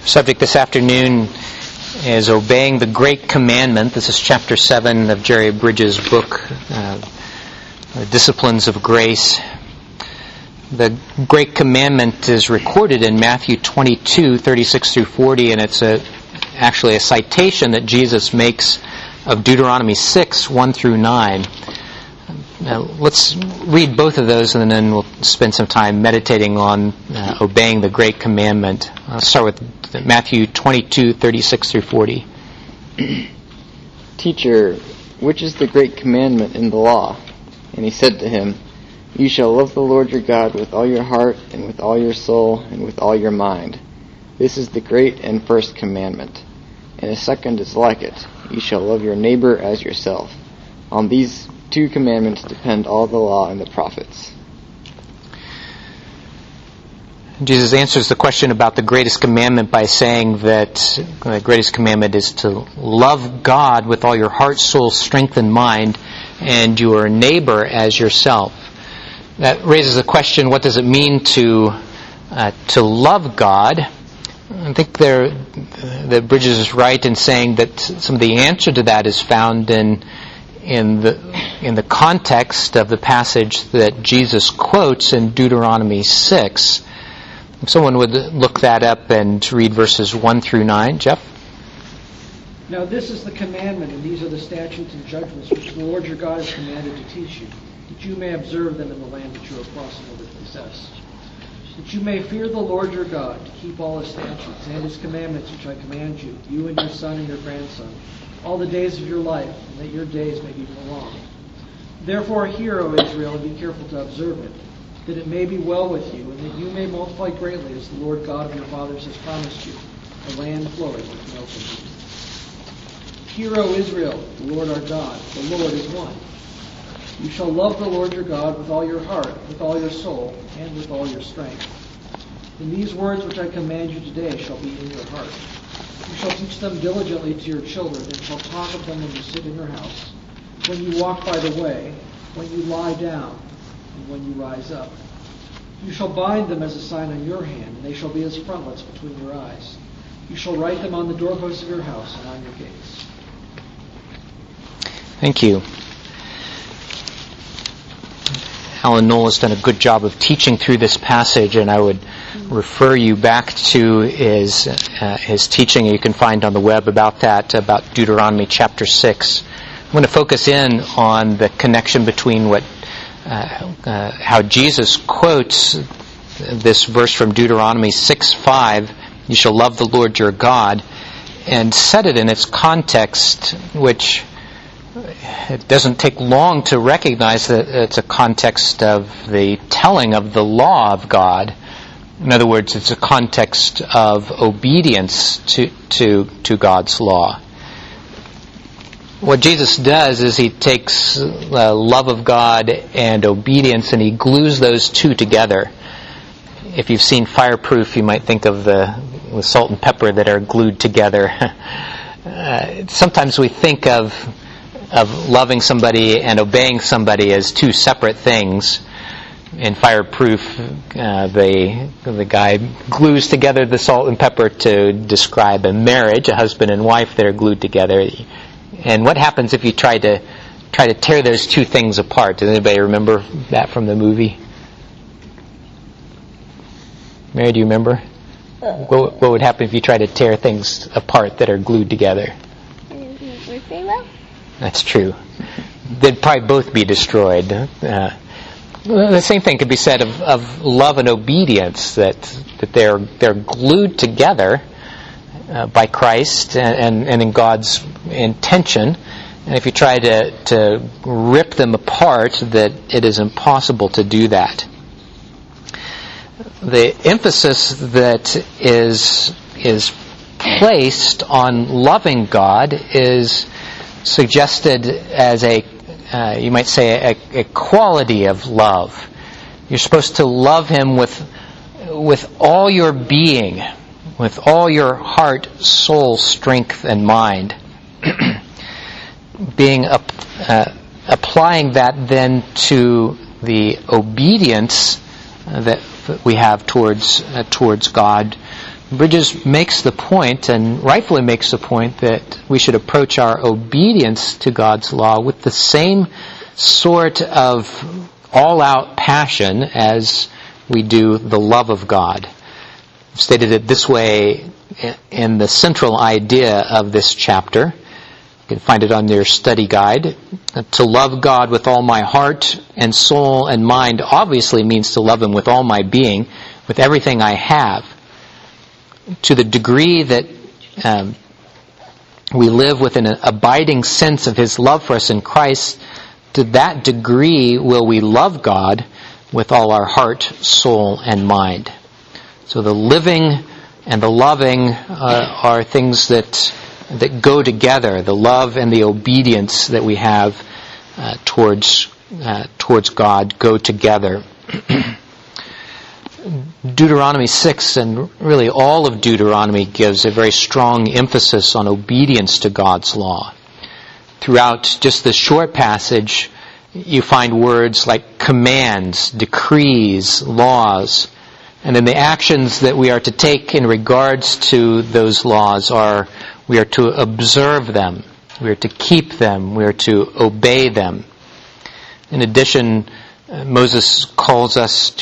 Subject this afternoon is obeying the Great Commandment. This is chapter 7 of Jerry Bridges' book, Disciplines of Grace. The Great Commandment is recorded in Matthew 22, 36 through 40, and it's actually a citation that Jesus makes of Deuteronomy 6, 1 through 9. Now, let's read both of those, and then we'll spend some time meditating on obeying the Great Commandment. I'll start with Matthew 22, 36 through 40. Teacher, which is the great commandment in the law? And he said to him, You shall love the Lord your God with all your heart, and with all your soul, and with all your mind. This is the great and first commandment. And a second is like it. You shall love your neighbor as yourself. On these two commandments depend all the law and the prophets. Jesus answers the question about the greatest commandment by saying that the greatest commandment is to love God with all your heart, soul, strength, and mind, and your neighbor as yourself. That raises the question, what does it mean to love God? I think that Bridges is right in saying that some of the answer to that is found in the context of the passage that Jesus quotes in Deuteronomy 6. If someone would look that up and read verses 1 through 9. Jeff? Now this is the commandment, and these are the statutes and judgments which the Lord your God has commanded to teach you, that you may observe them in the land that you are crossing over to possess. That you may fear the Lord your God, to keep all his statutes and his commandments which I command you, you and your son and your grandson, all the days of your life, and that your days may be prolonged. Therefore hear, O Israel, and be careful to observe it, that it may be well with you, and that you may multiply greatly, as the Lord God of your fathers has promised you, a land flowing with milk and honey. Hear, O Israel, the Lord our God, the Lord is one. You shall love the Lord your God with all your heart, with all your soul, and with all your strength. And these words which I command you today shall be in your heart. You shall teach them diligently to your children, and shall talk of them when you sit in your house, when you walk by the way, when you lie down, and when you rise up. You shall bind them as a sign on your hand, and they shall be as frontlets between your eyes. You shall write them on the doorposts of your house and on your gates. Thank you. Alan Knoll has done a good job of teaching through this passage, and I would refer you back to his teaching you can find on the web about Deuteronomy chapter 6. I'm going to focus in on the connection between how Jesus quotes this verse from Deuteronomy 6:5, you shall love the Lord your God, and set it in its context, which it doesn't take long to recognize that it's a context of the telling of the law of God. In other words, it's a context of obedience to God's law. What Jesus does is he takes the love of God and obedience and he glues those two together. If you've seen Fireproof, you might think of the salt and pepper that are glued together. Sometimes we think of loving somebody and obeying somebody as two separate things. In Fireproof, the guy glues together the salt and pepper to describe a marriage, a husband and wife that are glued together. And what happens if you try to tear those two things apart? Does anybody remember that from the movie? Mary, do you remember? What would happen if you try to tear things apart that are glued together? That's true. They'd probably both be destroyed. The same thing could be said of love and obedience, that they're glued together by Christ and in God's intention. And if you try to rip them apart, that it is impossible to do that. The emphasis that is placed on loving God is suggested as you might say, a quality of love. You're supposed to love Him with all your being, with all your heart, soul, strength, and mind. Applying that then to the obedience that we have towards God Bridges makes the point, and rightfully makes the point, that we should approach our obedience to God's law with the same sort of all-out passion as we do the love of God. I've stated it this way in the central idea of this chapter. You can find it on your study guide. To love God with all my heart and soul and mind obviously means to love Him with all my being, with everything I have. To the degree that we live with an abiding sense of His love for us in Christ, to that degree will we love God with all our heart, soul, and mind. So the living and the loving are things that go together. The love and the obedience that we have towards God go together. Deuteronomy 6, and really all of Deuteronomy, gives a very strong emphasis on obedience to God's law. Throughout just this short passage, you find words like commands, decrees, laws, and then the actions that we are to take in regards to those laws are, we are to observe them, we are to keep them, we are to obey them. In addition, Moses calls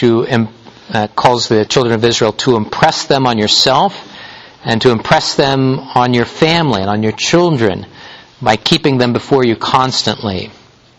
the children of Israel to impress them on yourself and to impress them on your family and on your children by keeping them before you constantly.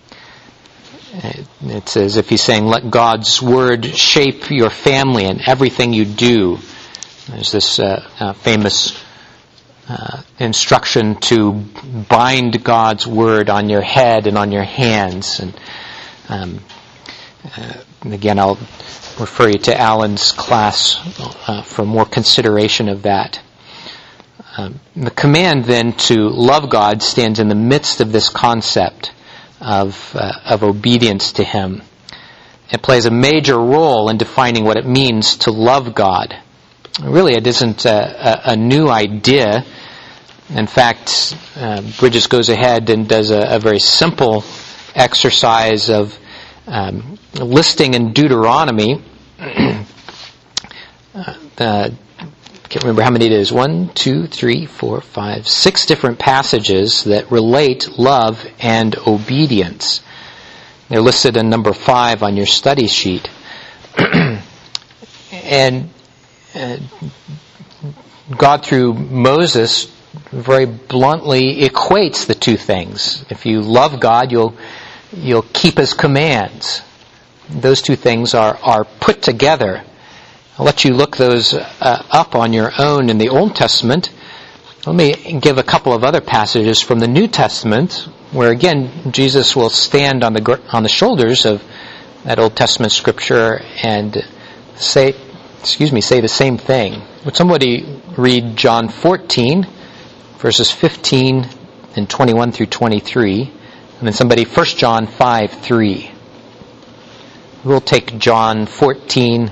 It's as if he's saying, let God's Word shape your family and everything you do. There's this famous instruction to bind God's Word on your head and on your hands. And again, I'll refer you to Alan's class for more consideration of that. The command then to love God stands in the midst of this concept of obedience to Him. It plays a major role in defining what it means to love God. Really, it isn't a new idea. In fact, Bridges goes ahead and does a very simple exercise of listing in Deuteronomy, I can't remember how many it is, 1, 2, 3, 4, 5, 6 different passages that relate love and obedience. They're listed in number 5 on your study sheet. And God, through Moses, very bluntly equates the two things. If you love God, you'll keep His commands. Those two things are put together. I'll let you look those up on your own in the Old Testament. Let me give a couple of other passages from the New Testament, where again Jesus will stand on the shoulders of that Old Testament scripture and say the same thing. Would somebody read John 14, verses 15 and 21 through 23, and then somebody 1 John 5, 3. We'll take John 14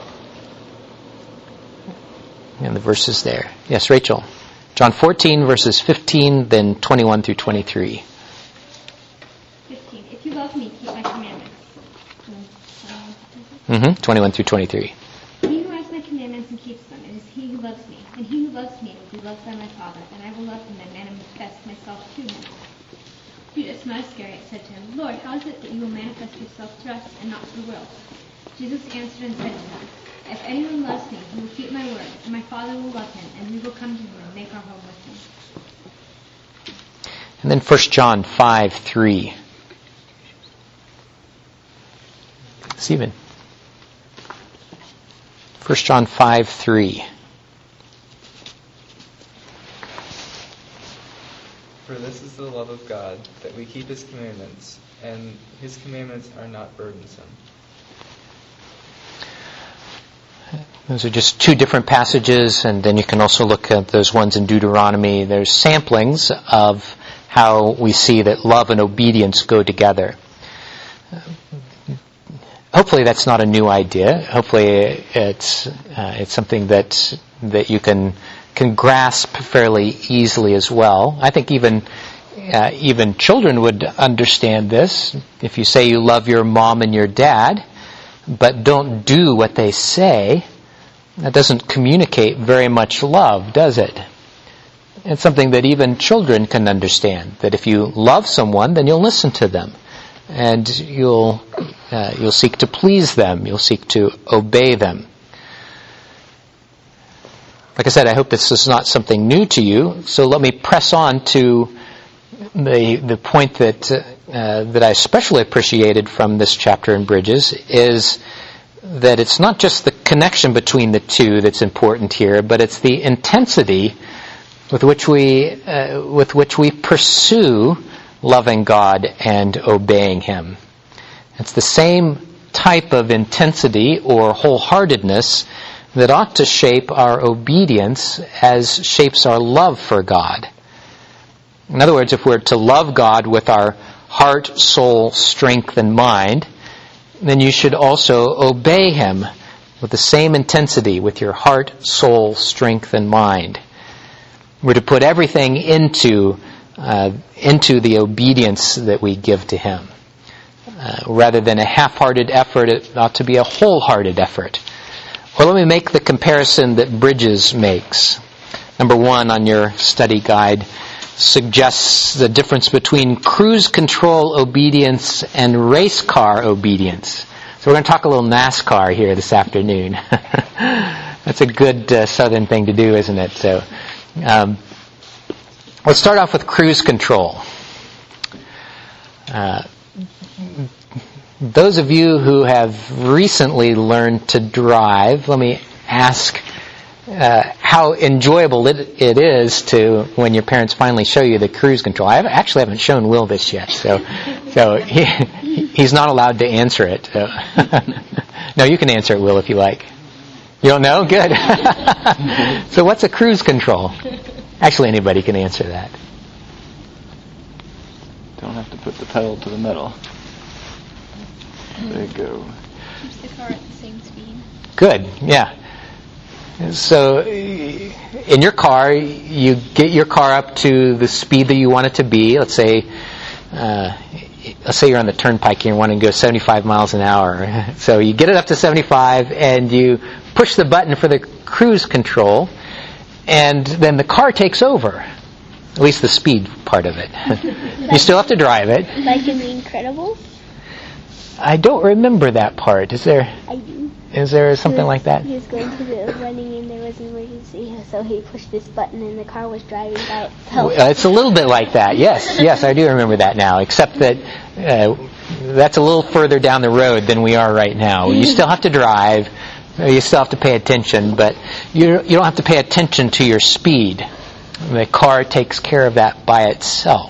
and the verses there. Yes, Rachel. John 14, verses 15, then 21 through 23. 15. If you love me, keep my commandments. 21 through 23. He who has my commandments and keeps them, it is he who loves me. And he who loves me will be loved by my Father, and I will love him and manifest myself to him. Judas, not Iscariot, said to him, Lord, how is it that you will manifest yourself to us and not to the world? Jesus answered and said to him, If anyone loves me, he will keep my word, and my Father will love him, and we will come to him and make our home with him. And then 1 John 5, 3. Stephen. 1 John 5, 3. For this is the love of God, that we keep His commandments, and His commandments are not burdensome. Those are just two different passages, and then you can also look at those ones in Deuteronomy. There's samplings of how we see that love and obedience go together. Hopefully that's not a new idea. Hopefully it's something that you can grasp fairly easily as well. I think even children would understand this. If you say you love your mom and your dad, but don't do what they say, That doesn't communicate very much love, does it? It's something that even children can understand, that if you love someone, then you'll listen to them, and you'll seek to please them, you'll seek to obey them. Like I said, I hope this is not something new to you, so let me press on to the point that I especially appreciated from this chapter in Bridges, is that it's not just the connection between the two that's important here, but it's the intensity with which we pursue loving God and obeying Him. It's the same type of intensity or wholeheartedness that ought to shape our obedience as shapes our love for God. In other words, if we're to love God with our heart, soul, strength, and mind, then you should also obey Him with the same intensity with your heart, soul, strength, and mind. We're to put everything into the obedience that we give to Him. Rather than a half-hearted effort, it ought to be a wholehearted effort. Well, let me make the comparison that Bridges makes. Number 1 on your study guide suggests the difference between cruise control obedience and race car obedience. So we're going to talk a little NASCAR here this afternoon. That's a good Southern thing to do, isn't it? So let's start off with cruise control. Those of you who have recently learned to drive, let me ask how enjoyable it is to when your parents finally show you the cruise control. I actually haven't shown Will this yet, so he's not allowed to answer it. So. No, you can answer it, Will, if you like. You don't know? Good. So what's a cruise control? Actually, anybody can answer that. Don't have to put the pedal to the metal. There you go. Keeps the car at the same speed. Good, yeah. So in your car, you get your car up to the speed that you want it to be. Let's say you're on the turnpike and you want to go 75 miles an hour. So you get it up to 75 and you push the button for the cruise control, and then the car takes over. At least the speed part of it. You still have to drive it. Like in The Incredibles? I don't remember that part. Is there? I do. Is there something like that? He was going to the running and there was an emergency, so he pushed this button and the car was driving by itself. It's a little bit like that. Yes, I do remember that now. Except that that's a little further down the road than we are right now. You still have to drive. You still have to pay attention, but you don't have to pay attention to your speed. The car takes care of that by itself.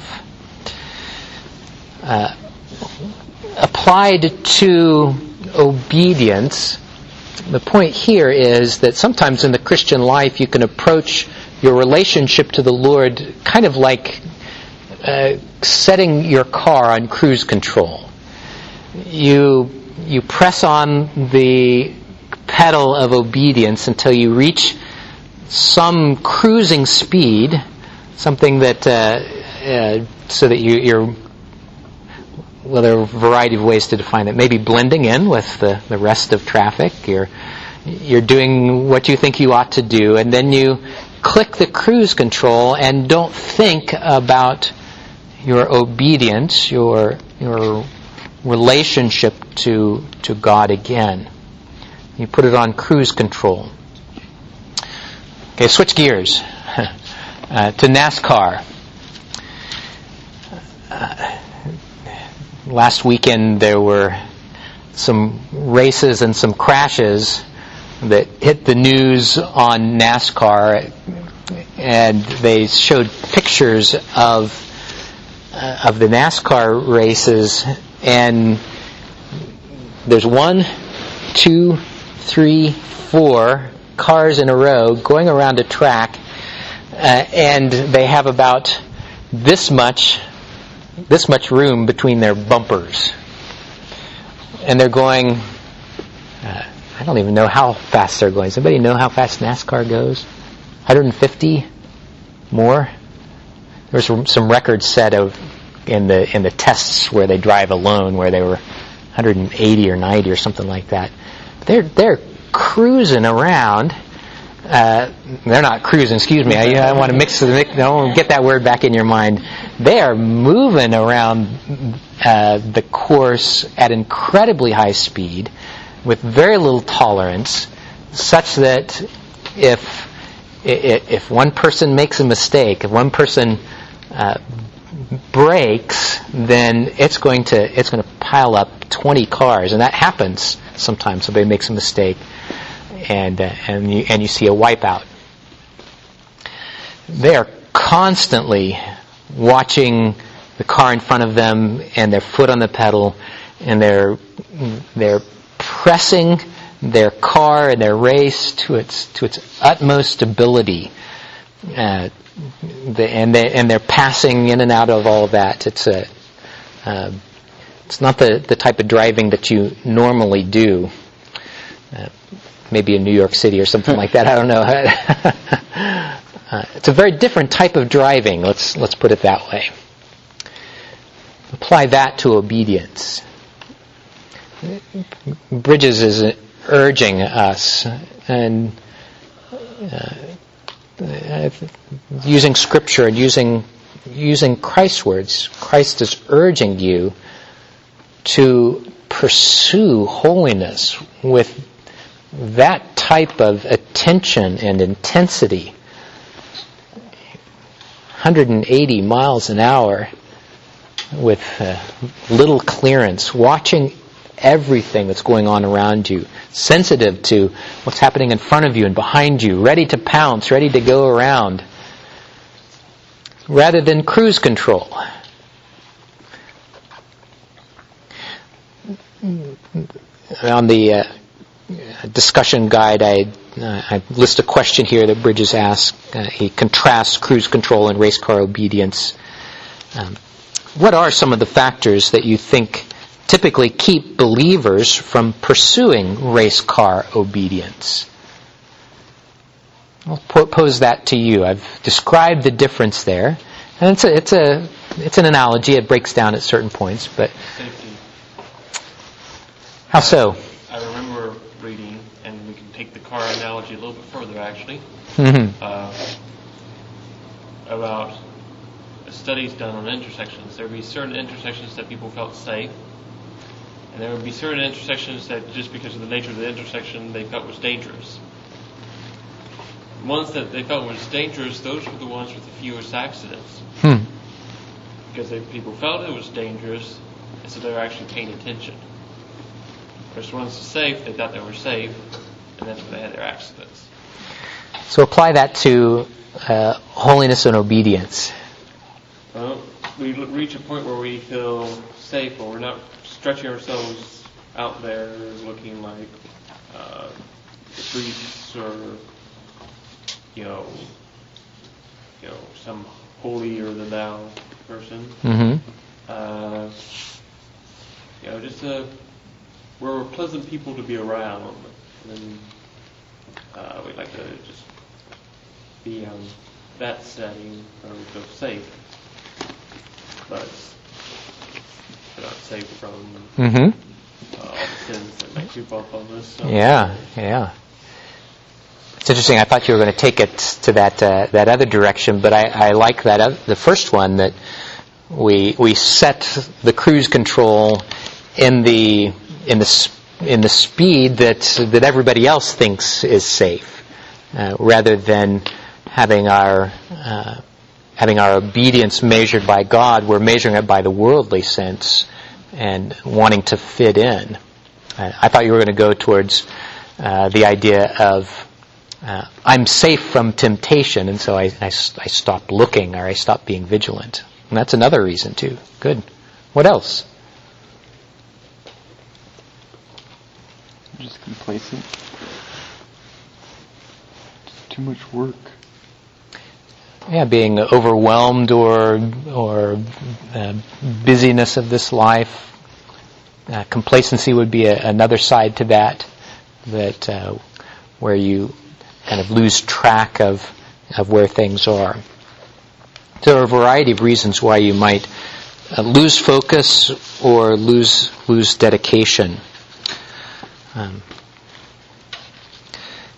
Applied to obedience, the point here is that sometimes in the Christian life you can approach your relationship to the Lord kind of like setting your car on cruise control. You press on the pedal of obedience until you reach some cruising speed, something that so that you're. Well, there are a variety of ways to define it. Maybe blending in with the rest of traffic. You're doing what you think you ought to do, and then you click the cruise control and don't think about your obedience, your relationship to God again. You put it on cruise control. Okay, switch gears to NASCAR. Last weekend there were some races and some crashes that hit the news on NASCAR, and they showed pictures of the NASCAR races, and there's 1, 2, 3, 4 cars in a row going around a track, and they have about this much room between their bumpers. And they're going, I don't even know how fast they're going. Does anybody know how fast NASCAR goes? 150? More? There was some records set in the tests where they drive alone, where they were 180 or 90 or something like that. They're cruising around. They're not cruising, excuse me. I want to I want to get that word back in your mind. They are moving around the course at incredibly high speed with very little tolerance, such that if one person makes a mistake, if one person brakes, then it's going to pile up 20 cars, and that happens sometimes. Somebody makes a mistake, and you see a wipeout. They are constantly watching the car in front of them and their foot on the pedal, and they're pressing their car and their race to its utmost ability, and they're passing in and out of all of that. It's not the type of driving that you normally do. Maybe in New York City or something like that. I don't know. It's a very different type of driving. Let's put it that way. Apply that to obedience. Bridges is urging us, and using Scripture and using Christ's words. Christ is urging you to pursue holiness with that type of attention and intensity. 180 miles an hour with little clearance, watching everything that's going on around you, sensitive to what's happening in front of you and behind you, ready to pounce, ready to go around, rather than cruise control. On the discussion guide, I list a question here that Bridges asks. He contrasts cruise control and race car obedience. What are some of the factors that you think typically keep believers from pursuing race car obedience? I'll pose that to you. I've described the difference there, and it's an analogy. It breaks down at certain points, but safety. How so? I remember reading, and we can take the car analogy a little bit further, actually, about studies done on intersections. There would be certain intersections that people felt safe, and there would be certain intersections that, just because of the nature of the intersection, they felt was dangerous. The ones that they felt was dangerous, those were the ones with the fewest accidents. Because people felt it was dangerous, and so they were actually paying attention. Whereas the ones safe, they thought they were safe, and that's when they had their accidents. So apply that to holiness and obedience. Well, we reach a point where we feel safe, or we're not stretching ourselves out there looking like priests or some holier than thou person. We're pleasant people to be around, and we like to just be on that setting where we feel safe, but we're not safe from all the sins that might creep up on us. So. Yeah. It's interesting. I thought you were going to take it to that other direction, but I like that the first one, that we set the cruise control in the speed that everybody else thinks is safe, rather than having our obedience measured by God. We're measuring it by the worldly sense and wanting to fit in. I thought you were going to go towards the idea of I'm safe from temptation, and so I stopped looking, or I stopped being vigilant. And that's another reason too. Good. What else? Just complacent. Just too much work. Yeah, being overwhelmed or busyness of this life. Complacency would be another side to that where you kind of lose track of where things are. There are a variety of reasons why you might lose focus or lose dedication.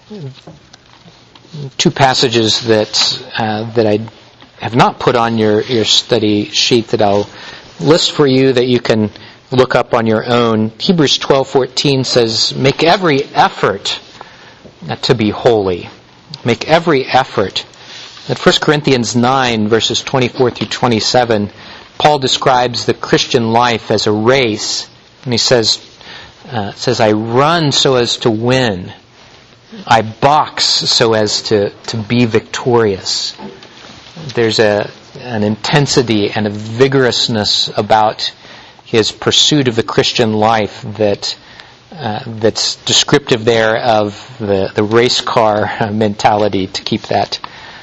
two passages that I have not put on your study sheet that I'll list for you that you can look up on your own. Hebrews 12:14 says, "Make every effort to be holy." Make every effort. At 1 Corinthians 9, verses 24 through 27, Paul describes the Christian life as a race, and he says, "I run so as to win. I box so as to be victorious." There's an intensity and a vigorousness about his pursuit of the Christian life that's descriptive there of the race car mentality, to keep that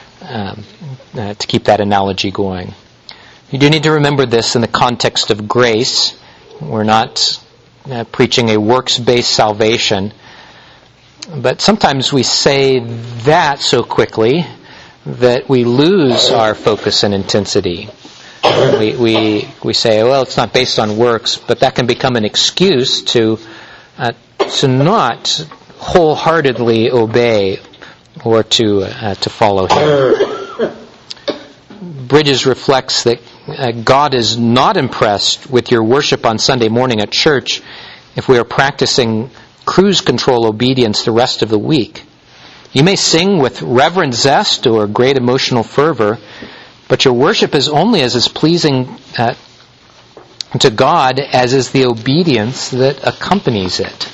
analogy going. You do need to remember this in the context of grace. We're not preaching a works-based salvation, but sometimes we say that so quickly that we lose our focus and intensity. We say, well, it's not based on works, but that can become an excuse to not wholeheartedly obey or to follow Him. Bridges reflects that God is not impressed with your worship on Sunday morning at church if we are practicing cruise control obedience the rest of the week. You may sing with reverent zest or great emotional fervor, but your worship is only as pleasing to God as is the obedience that accompanies it.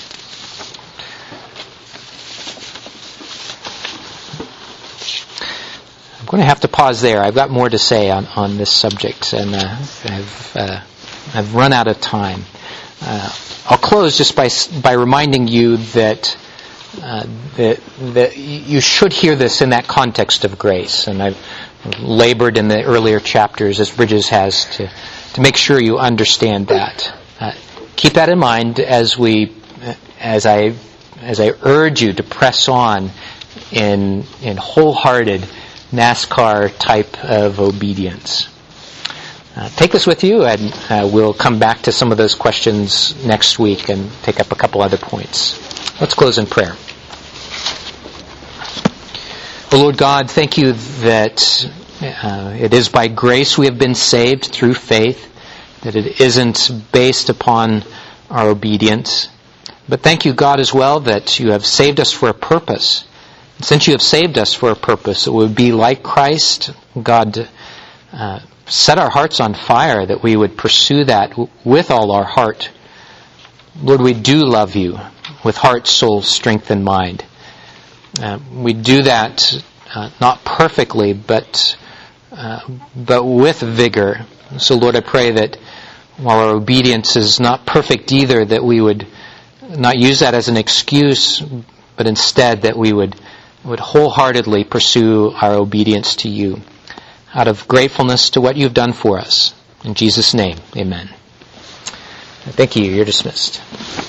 I'm going to have to pause there. I've got more to say on this subject, and I've run out of time. I'll close just by reminding you that you should hear this in that context of grace, and I've labored in the earlier chapters, as Bridges has, to make sure you understand that. Keep that in mind as I urge you to press on in wholehearted NASCAR type of obedience. Take this with you, and we'll come back to some of those questions next week and take up a couple other points. Let's close in prayer. Oh Lord God, thank you that it is by grace we have been saved through faith, that it isn't based upon our obedience. But thank you, God, as well, that you have saved us for a purpose. And since you have saved us for a purpose, it would be like Christ. God, set our hearts on fire, that we would pursue that with all our heart. Lord, we do love you with heart, soul, strength, and mind. We do that not perfectly, but with vigor. So, Lord, I pray that while our obedience is not perfect either, that we would not use that as an excuse, but instead that we would wholeheartedly pursue our obedience to you out of gratefulness to what you've done for us. In Jesus' name, amen. Thank you. You're dismissed.